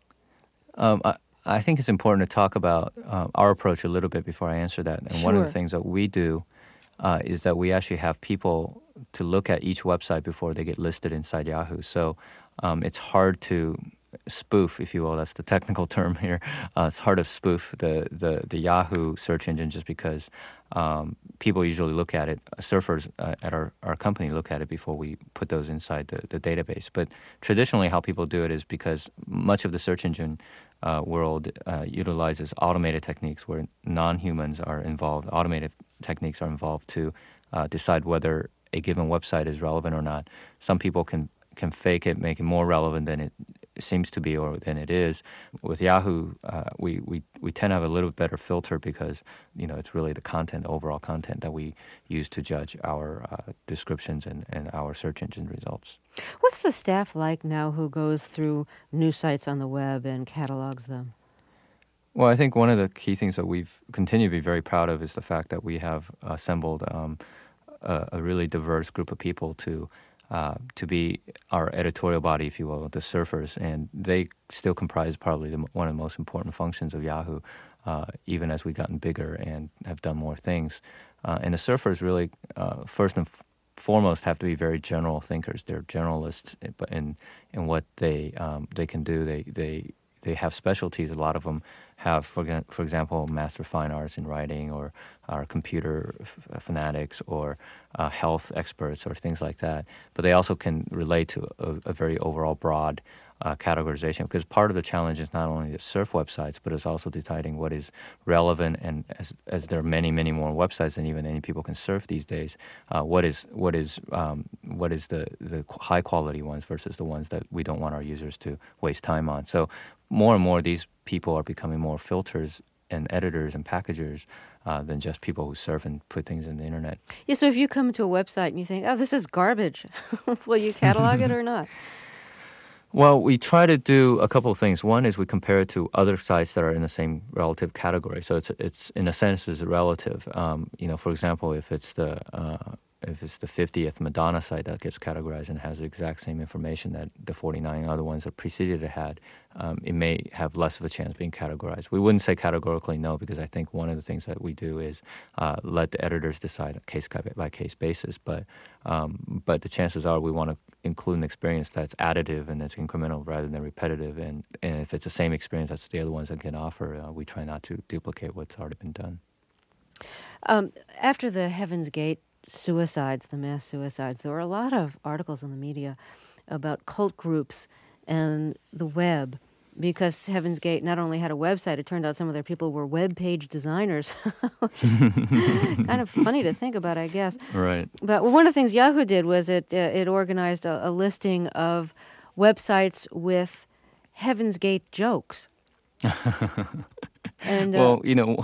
I think it's important to talk about our approach a little bit before I answer that. And one of the things that we do is that we actually have people to look at each website before they get listed inside Yahoo. So it's hard to spoof, if you will. That's the technical term here. It's hard to spoof the Yahoo search engine just because people usually look at it. Surfers at our company look at it before we put those inside the database. But traditionally how people do it is because much of the search engine world utilizes automated techniques where non-humans are involved. Automated techniques are involved to decide whether a given website is relevant or not. Some people can fake it, make it more relevant than it seems to be or than it is. With Yahoo, we tend to have a little better filter because it's really the content, the overall content that we use to judge our descriptions and our search engine results. What's the staff like now who goes through new sites on the web and catalogs them? Well, I think one of the key things that we've continued to be very proud of is the fact that we have assembled a really diverse group of people to be our editorial body, if you will, the surfers, and they still comprise probably one of the most important functions of Yahoo, even as we've gotten bigger and have done more things. And the surfers really, first and foremost, have to be very general thinkers. They're generalists in what they can do. They have specialties. A lot of them have, for example, master fine arts in writing, or are computer fanatics, or health experts, or things like that. But they also can relate to a very overall broad categorization, because part of the challenge is not only to surf websites, but it's also deciding what is relevant. And as there are many, many more websites than even any people can surf these days, what is the high quality ones versus the ones that we don't want our users to waste time on. So more and more these people are becoming more filters and editors and packagers than just people who surf and put things in the internet. Yeah, so if you come to a website and you think, oh, this is garbage, will you catalog it or not? Well, we try to do a couple of things. One is we compare it to other sites that are in the same relative category. So it's in a sense is relative. For example, if it's the 50th Madonna site that gets categorized and has the exact same information that the 49 other ones that preceded it had, it may have less of a chance of being categorized. We wouldn't say categorically no, because I think one of the things that we do is let the editors decide on a case-by-case basis. But the chances are we want to include an experience that's additive and that's incremental rather than repetitive. And if it's the same experience that's the other ones that can offer, we try not to duplicate what's already been done. After the Heaven's Gate suicides, the mass suicides, there were a lot of articles in the media about cult groups and the web, because Heaven's Gate not only had a website, it turned out some of their people were web page designers, which is kind of funny to think about, I guess. Right. But one of the things Yahoo did was it organized a listing of websites with Heaven's Gate jokes. And well,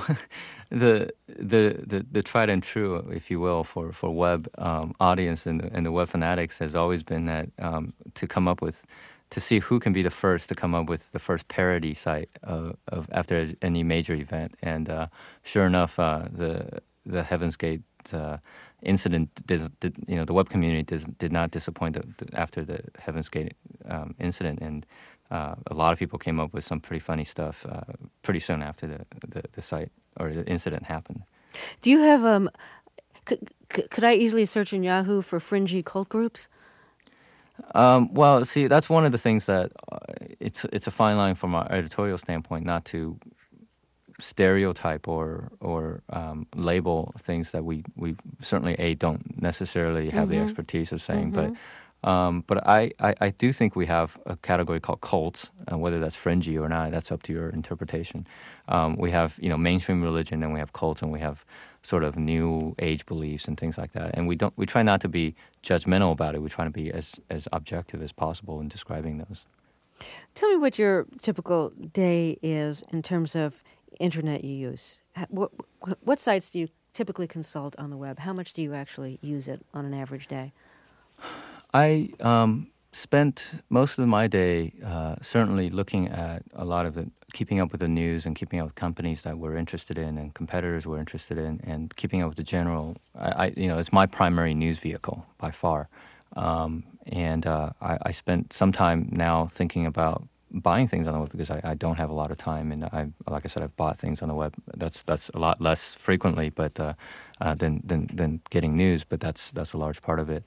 the tried and true, if you will, for web audience and the web fanatics has always been that to come up with, to see who can be the first to come up with the first parody site of after any major event. And sure enough, the Heaven's Gate incident, the web community did not disappoint after the Heaven's Gate incident, and a lot of people came up with some pretty funny stuff pretty soon after the site or the incident happened. Do you have could I easily search in Yahoo for fringy cult groups? Well, see, that's one of the things that it's a fine line from our editorial standpoint not to stereotype or label things that we certainly don't necessarily have the expertise of saying, but I do think we have a category called cults, and whether that's fringy or not, that's up to your interpretation. We have mainstream religion, and we have cults, and we have sort of new age beliefs and things like that. And we try not to be judgmental about it. We try to be as objective as possible in describing those. Tell me what your typical day is in terms of internet you use. What sites do you typically consult on the web? How much do you actually use it on an average day? I spent most of my day certainly looking at a lot of keeping up with the news and keeping up with companies that we're interested in and competitors we're interested in, and keeping up with the general. It's my primary news vehicle by far, and I spent some time now thinking about buying things on the web because I don't have a lot of time, and like I said, I've bought things on the web. That's a lot less frequently, but than getting news. But that's a large part of it.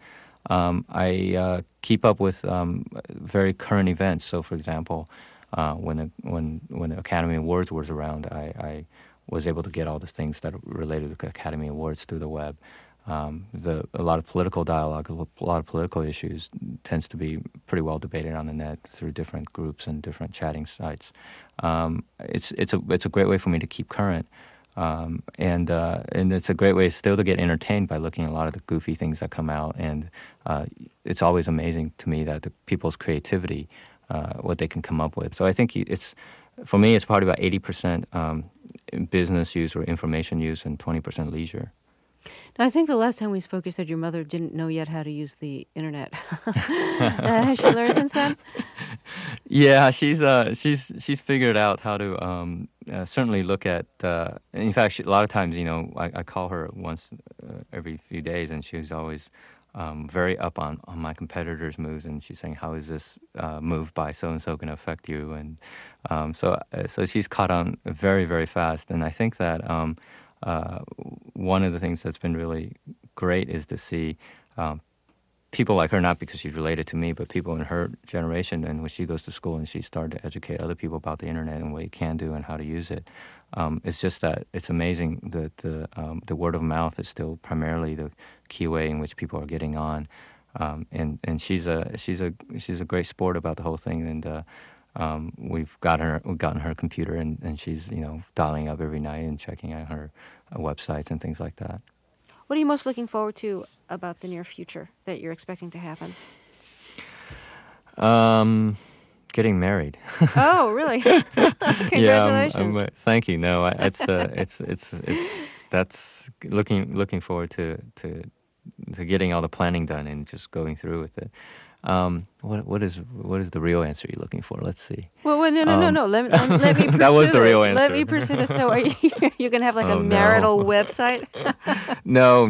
I keep up with very current events. So, for example, when the Academy Awards was around, I was able to get all the things that related to Academy Awards through the web. A lot of political dialogue, a lot of political issues tends to be pretty well debated on the net through different groups and different chatting sites. It's a great way for me to keep current. And it's a great way still to get entertained by looking at a lot of the goofy things that come out. And it's always amazing to me that the people's creativity, what they can come up with. So I think for me, it's probably about 80% business use or information use and 20% leisure. Now, I think the last time we spoke, you said your mother didn't know yet how to use the internet. Has she learned since then? Yeah, she's figured out how to certainly look at. In fact, a lot of times, I call her once every few days, and she's always very up on my competitors' moves, and she's saying, "How is this move by so and so going to affect you?" And so she's caught on very, very fast, and I think that. One of the things that's been really great is to see people like her, not because she's related to me, but people in her generation, and when she goes to school and she started to educate other people about the internet and what you can do and how to use it. It's just that it's amazing that the word of mouth is still primarily the key way in which people are getting on, and she's a great sport about the whole thing, and we've gotten her computer, and she's dialing up every night and checking out her websites and things like that. What are you most looking forward to about the near future that you're expecting to happen? Getting married. Oh, really? Congratulations! Yeah, thank you. No, it's that's looking forward to getting all the planning done and just going through with it. What is the real answer you're looking for? Let's see. Well, no. Let me pursue that was the real answer. Let me pursue this. So, you're gonna have like a marital website? No.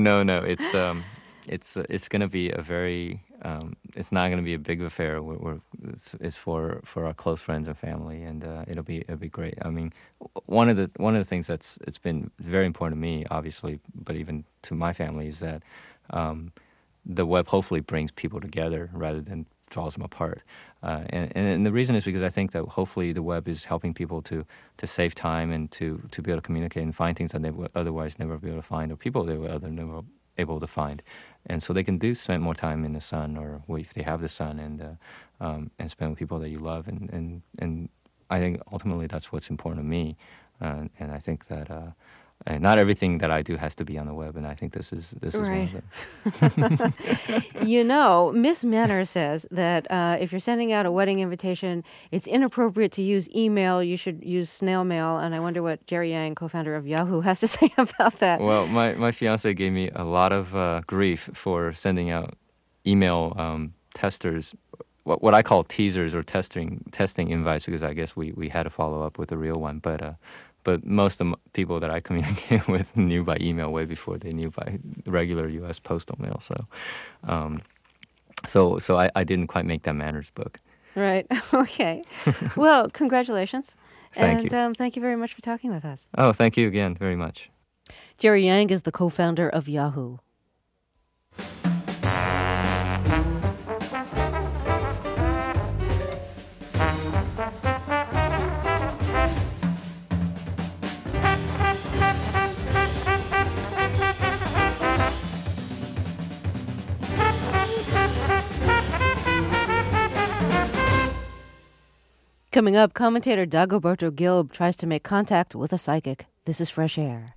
It's gonna be a very. It's not gonna be a big affair. It's for our close friends and family, and it'll be great. I mean, one of the things it's been very important to me, obviously, but even to my family, is that. The web hopefully brings people together rather than draws them apart. And the reason is because I think that hopefully the web is helping people to save time and to be able to communicate and find things that they would otherwise never be able to find, or people they would otherwise never able to find. And so they can spend more time in the sun, or if they have the sun, and spend with people that you love. And I think ultimately that's what's important to me. And I think that not everything that I do has to be on the web, and I think this is right. one of them. Miss Manor says that if you're sending out a wedding invitation, it's inappropriate to use email. You should use snail mail. And I wonder what Jerry Yang, co-founder of Yahoo, has to say about that. Well, my fiance gave me a lot of grief for sending out email testers, what I call teasers or testing invites, because I guess we had to follow up with a real one. But most of the people that I communicate with knew by email way before they knew by regular U.S. postal mail. So I didn't quite make that manners book. Right. Okay. Well, congratulations. Thank you. And thank you very much for talking with us. Oh, thank you again very much. Jerry Yang is the co-founder of Yahoo. Coming up, commentator Dagoberto Gilb tries to make contact with a psychic. This is Fresh Air.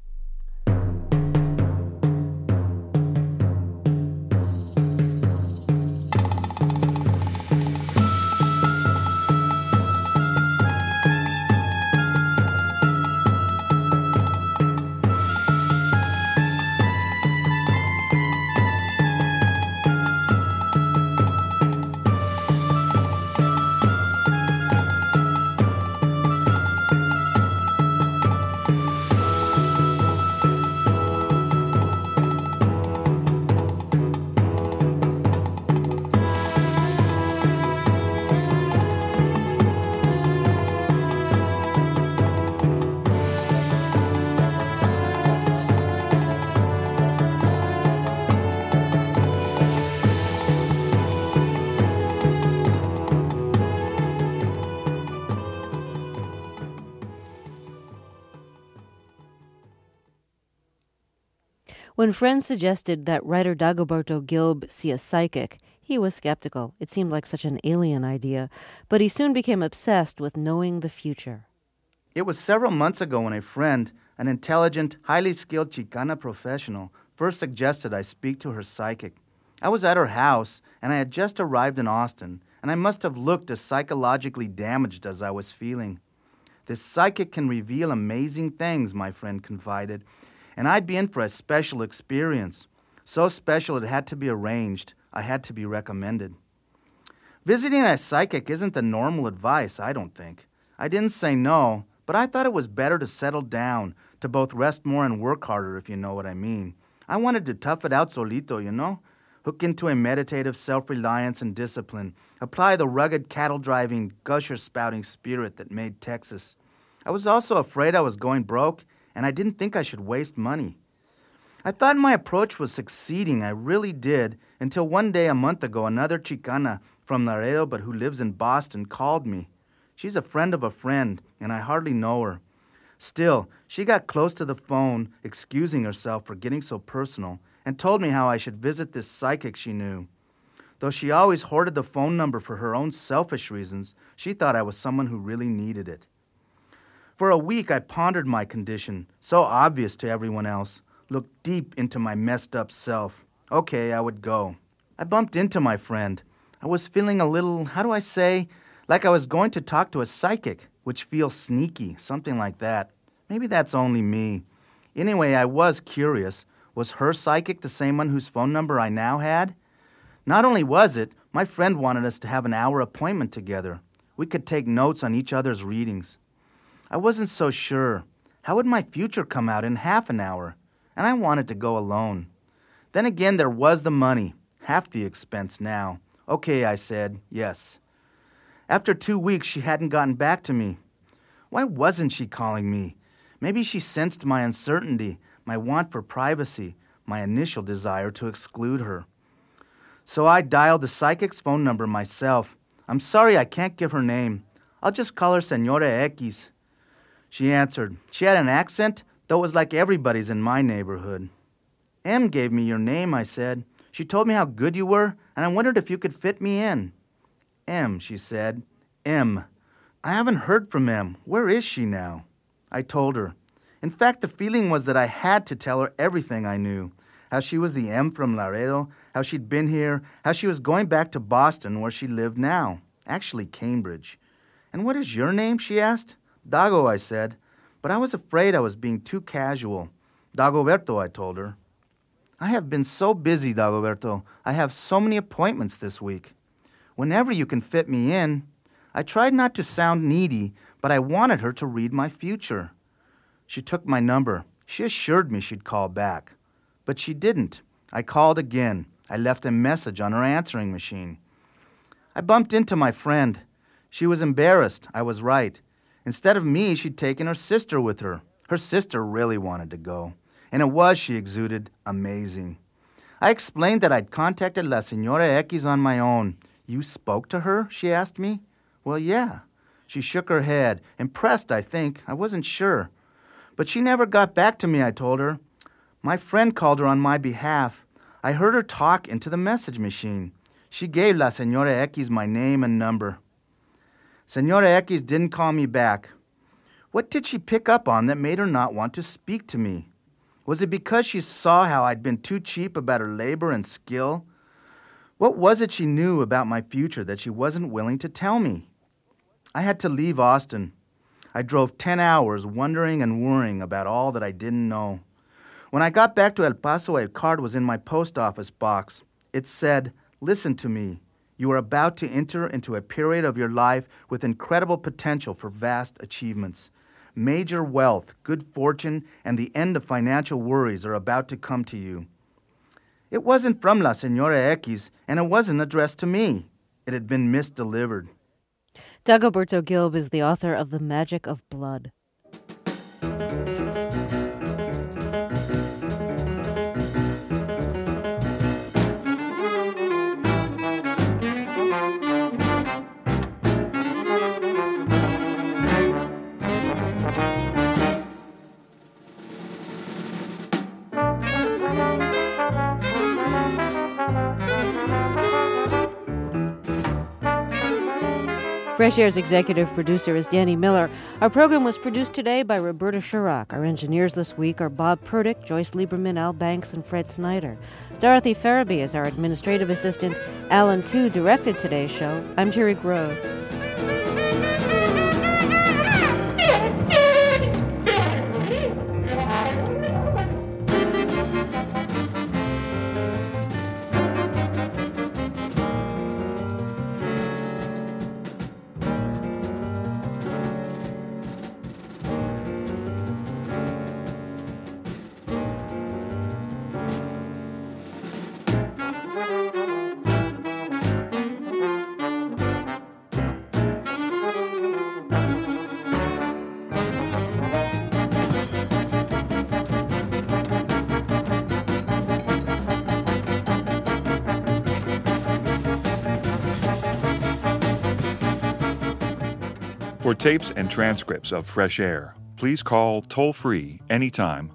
When friends suggested that writer Dagoberto Gilb see a psychic, he was skeptical. It seemed like such an alien idea, but he soon became obsessed with knowing the future. It was several months ago when a friend, an intelligent, highly skilled Chicana professional, first suggested I speak to her psychic. I was at her house, and I had just arrived in Austin, and I must have looked as psychologically damaged as I was feeling. This psychic can reveal amazing things, my friend confided, and I'd be in for a special experience. So special it had to be arranged. I had to be recommended. Visiting a psychic isn't the normal advice, I don't think. I didn't say no, but I thought it was better to settle down, to both rest more and work harder, if you know what I mean. I wanted to tough it out solito, you know? Hook into a meditative self-reliance and discipline. Apply the rugged, cattle-driving, gusher-spouting spirit that made Texas. I was also afraid I was going broke, and I didn't think I should waste money. I thought my approach was succeeding, I really did, until one day a month ago another Chicana from Laredo but who lives in Boston called me. She's a friend of a friend, and I hardly know her. Still, she got close to the phone, excusing herself for getting so personal, and told me how I should visit this psychic she knew. Though she always hoarded the phone number for her own selfish reasons, she thought I was someone who really needed it. For a week I pondered my condition, so obvious to everyone else, looked deep into my messed up self. Okay, I would go. I bumped into my friend. I was feeling a little, how do I say, like I was going to talk to a psychic, which feels sneaky, something like that. Maybe that's only me. Anyway, I was curious. Was her psychic the same one whose phone number I now had? Not only was it, my friend wanted us to have an hour appointment together. We could take notes on each other's readings. I wasn't so sure. How would my future come out in half an hour? And I wanted to go alone. Then again, there was the money, half the expense now. Okay, I said, yes. After 2 weeks, she hadn't gotten back to me. Why wasn't she calling me? Maybe she sensed my uncertainty, my want for privacy, my initial desire to exclude her. So I dialed the psychic's phone number myself. I'm sorry I can't give her name. I'll just call her Senora X. She answered. She had an accent, though it was like everybody's in my neighborhood. M gave me your name, I said. She told me how good you were, and I wondered if you could fit me in. M, she said. M. I haven't heard from M. Where is she now? I told her. In fact, the feeling was that I had to tell her everything I knew. How she was the M from Laredo, how she'd been here, how she was going back to Boston where she lived now. Actually, Cambridge. "And what is your name?" she asked. "Dago," I said. But I was afraid I was being too casual. "Dagoberto," I told her. "I have been so busy, Dagoberto. I have so many appointments this week." "Whenever you can fit me in." I tried not to sound needy, but I wanted her to read my future. She took my number. She assured me she'd call back. But she didn't. I called again. I left a message on her answering machine. I bumped into my friend. She was embarrassed. I was right. Instead of me, she'd taken her sister with her. Her sister really wanted to go. And it was, she exuded, amazing. I explained that I'd contacted La Señora X on my own. "You spoke to her?" she asked me. "Well, yeah." She shook her head, impressed, I think. I wasn't sure. "But she never got back to me," I told her. "My friend called her on my behalf. I heard her talk into the message machine. She gave La Señora X my name and number." Señora X didn't call me back. What did she pick up on that made her not want to speak to me? Was it because she saw how I'd been too cheap about her labor and skill? What was it she knew about my future that she wasn't willing to tell me? I had to leave Austin. I drove 10 hours wondering and worrying about all that I didn't know. When I got back to El Paso, a card was in my post office box. It said, "Listen to me. You are about to enter into a period of your life with incredible potential for vast achievements. Major wealth, good fortune, and the end of financial worries are about to come to you." It wasn't from La Señora X, and it wasn't addressed to me. It had been misdelivered. Dagoberto Gilb is the author of The Magic of Blood. Fresh Air's executive producer is Danny Miller. Our program was produced today by Roberta Shurrock. Our engineers this week are Bob Purdick, Joyce Lieberman, Al Banks, and Fred Snyder. Dorothy Farabee is our administrative assistant. Alan Tu directed today's show. I'm Terry Gross. For tapes and transcripts of Fresh Air, please call toll-free anytime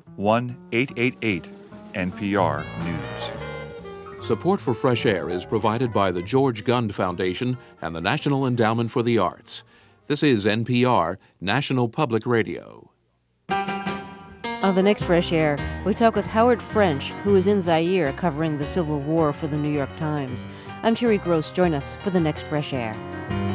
1-888-NPR-NEWS. Support for Fresh Air is provided by the George Gund Foundation and the National Endowment for the Arts. This is NPR, National Public Radio. On the next Fresh Air, we talk with Howard French, who is in Zaire covering the Civil War for the New York Times. I'm Terry Gross. Join us for the next Fresh Air.